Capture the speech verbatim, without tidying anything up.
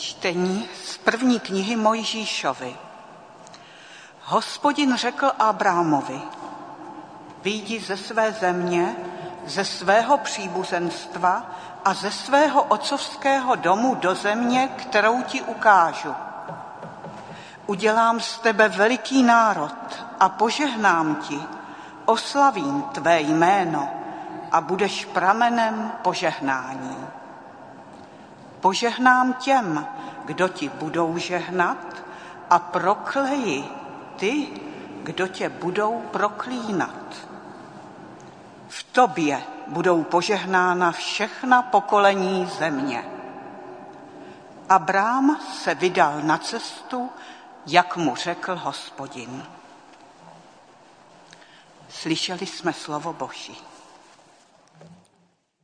Čtení z první knihy Mojžíšovi. Hospodin řekl Abrahamovi: vyjdi ze své země, ze svého příbuzenstva a ze svého otcovského domu do země, kterou ti ukážu. Udělám z tebe veliký národ a požehnám ti, oslavím tvé jméno a budeš pramenem požehnání. Požehnám těm, kdo ti budou žehnat, a prokleji ty, kdo tě budou proklínat. V tobě budou požehnána všechna pokolení země. Abrám se vydal na cestu, jak mu řekl Hospodin. Slyšeli jsme slovo Boží.